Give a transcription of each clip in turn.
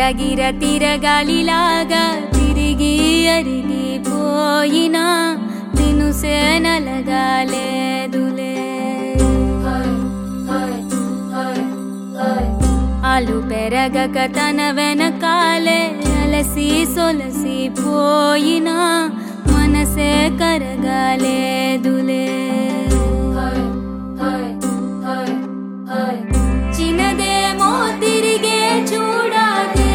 గిర తిరగాలిలాగా తిరిగి అరిగిపోయినా దినుసే నలగాలేదులే. ఆలు పెరగక తన వెనకాలే అలసి సొలసిపోయినా మనసే కరగాలేదులే. చిన్నదేమో తిరిగే చూడాలే,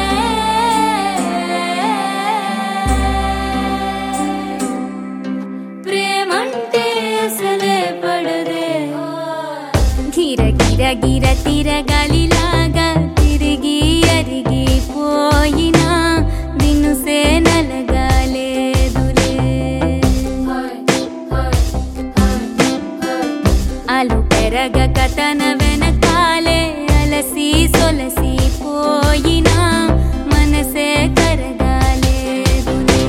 ప్రేమంటే అసలే పడదే. గిర గిర గిర తిరగాలిలాగా తిరిగి అరిగిపోయినా దినుసే నలగాలేదులే. ఆలు పెరగక తన వెనకాలే అలసి సొలసిపోయినా మనసే కరగాలేదులే.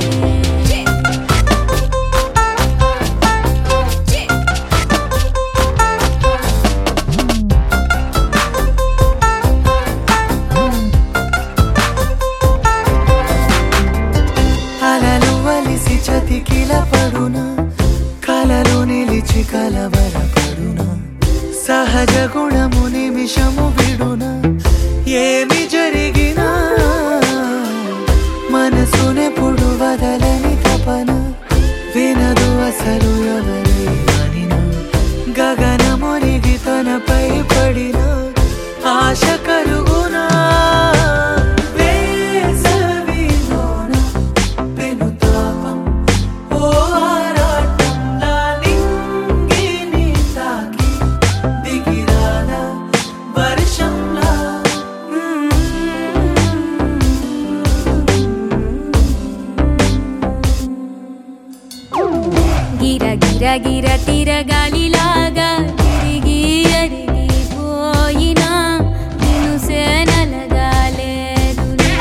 అలలు వలిసి చతికిల పడునా, కలలు నిలిచి కలవరపడునా, సహజ గుణము నిమిషము విడునా. ఏమి జరిగినా మనసునెప్పుడు వదలని తపన, వినదు అసలు ఎవరి అనినా. గగనమునిగి తనపై పడిన ఆశ కలుగునా. వేసవిలోన పెనుతాపం ఓ ఆరాటంలా నింగిని తాకి దిగిరాదా వర్షంలా. గిర గిర గిర తిరగాలిలాగా తిరిగి అరిగిపోయినా దినుసే నలగాలేదులే.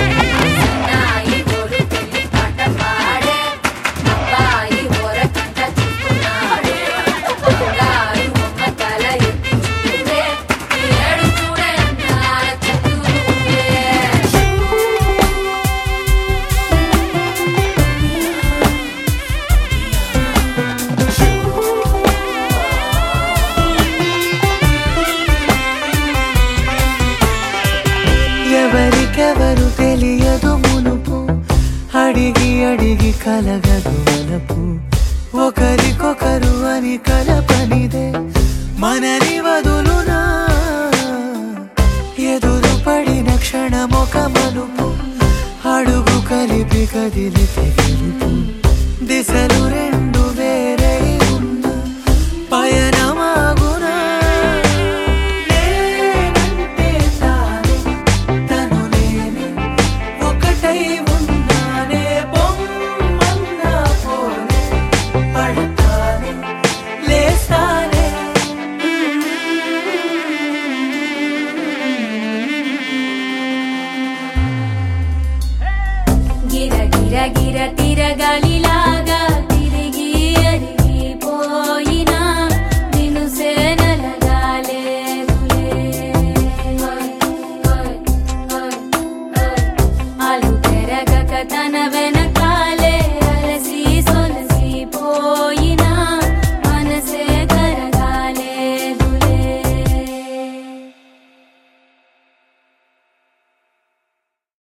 ఎవరికెవరు తెలియదు మునుపు, అడిగి అడిగి కలగదు వలపు. ఒకరికొకరు అని కలపనిదే మనని వదులునా. ఎదురు పడిన క్షణమొక మలుపు, అడుగు కలిపి కదిలితే గెలుపు. దిశలు రెండు వేరై ఉన్న పయనమాగునా. నేనంటే తానే, తను నేనే, ఒకటై ఉన్నానే. బొమ్మన్నా పోనే, పడతానే, లేస్తానే. గిర గిర గిర తిరగాలిలా